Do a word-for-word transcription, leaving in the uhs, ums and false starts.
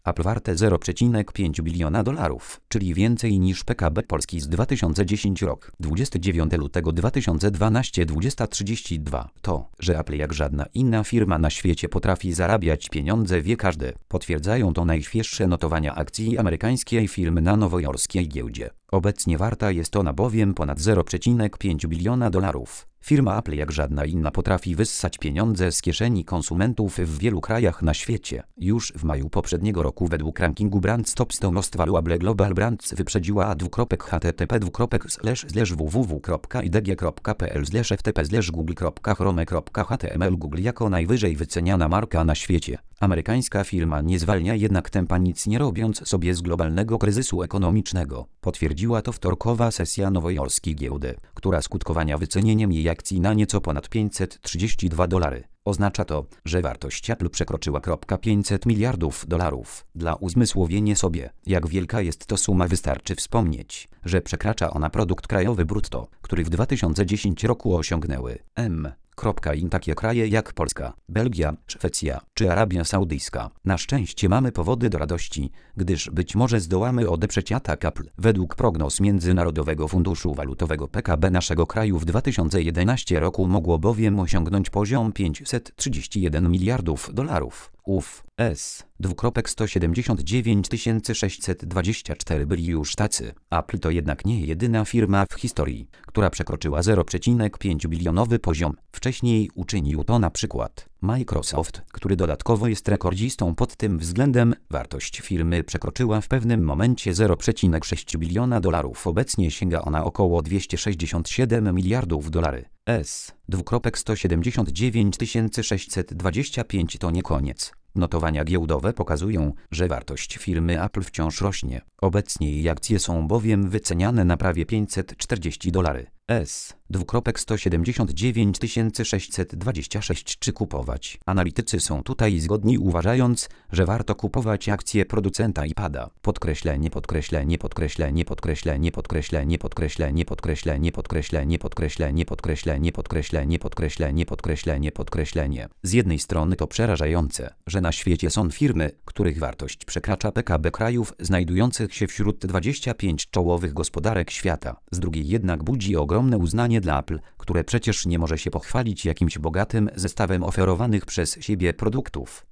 Apple warte zero przecinek pięć biliona dolarów, czyli więcej niż P K B Polski z dwa tysiące dziesiątego rok. dwudziestego dziewiątego lutego dwa tysiące dwunastego dwudziesta trzydzieści dwa. To, że Apple jak żadna inna firma na świecie potrafi zarabiać pieniądze, wie każdy. Potwierdzają to najświeższe notowania akcji amerykańskiej firmy na nowojorskiej giełdzie. Obecnie warta jest ona bowiem ponad zero przecinek pięć biliona dolarów. Firma Apple jak żadna inna potrafi wyssać pieniądze z kieszeni konsumentów w wielu krajach na świecie. Już w maju poprzedniego roku według rankingu Brand Stocks to Most Valuable Global Brands wyprzedziła h t t p w w w kropka i d g kropka p l f t p google kropka chrome kropka h t m l Google jako najwyżej wyceniana marka na świecie. Amerykańska firma nie zwalnia jednak tempa, nic nie robiąc sobie z globalnego kryzysu ekonomicznego. Potwierdziła to wtorkowa sesja nowojorskiej giełdy, która skutkowania wycenieniem jej akcji na nieco ponad pięćset trzydzieści dwa dolary. Oznacza to, że wartość Apple przekroczyła pięćset miliardów dolarów. Dla uzmysłowienia sobie, jak wielka jest to suma, wystarczy wspomnieć, że przekracza ona produkt krajowy brutto, który w dwa tysiące dziesiątym roku osiągnęły M. In takie kraje jak Polska, Belgia, Szwecja czy Arabia Saudyjska. Na szczęście mamy powody do radości, gdyż być może zdołamy odeprzeć atak Apple. Według prognoz Międzynarodowego Funduszu Walutowego P K B naszego kraju w dwa tysiące jedenastym roku mogło bowiem osiągnąć poziom pięćset trzydzieści jeden miliardów dolarów. Uf, S. sto siedemdziesiąt dziewięć tysięcy sześćset dwadzieścia cztery byli już tacy. Apple to jednak nie jedyna firma w historii, która przekroczyła zero przecinek pięć bilionowy poziom. Wcześniej uczynił to na przykład Microsoft, który dodatkowo jest rekordzistą pod tym względem. Wartość firmy przekroczyła w pewnym momencie zero przecinek sześć biliona dolarów. Obecnie sięga ona około dwieście sześćdziesiąt siedem miliardów dolarów. S. sto siedemdziesiąt dziewięć tysięcy sześćset dwadzieścia pięć to nie koniec. Notowania giełdowe pokazują, że wartość firmy Apple wciąż rośnie. Obecnie jej akcje są bowiem wyceniane na prawie pięćset czterdzieści dolarów. S. sto siedemdziesiąt dziewięć tysięcy sześćset dwadzieścia sześć. Czy kupować? Analitycy są tutaj zgodni, uważając, że warto kupować akcje producenta iPada. Podkreślenie, podkreślenie, podkreślenie, podkreślenie, podkreślenie, podkreślenie, podkreślenie, podkreślenie, podkreślenie, podkreślenie, podkreślenie, podkreślenie, podkreślenie, podkreślenie. Z jednej strony to przerażające, że na świecie są firmy, których wartość przekracza P K B krajów znajdujących się wśród dwudziestu pięciu czołowych gospodarek świata. Z drugiej jednak budzi ogromne uznanie dla Apple, które przecież nie może się pochwalić jakimś bogatym zestawem oferowanych przez siebie produktów.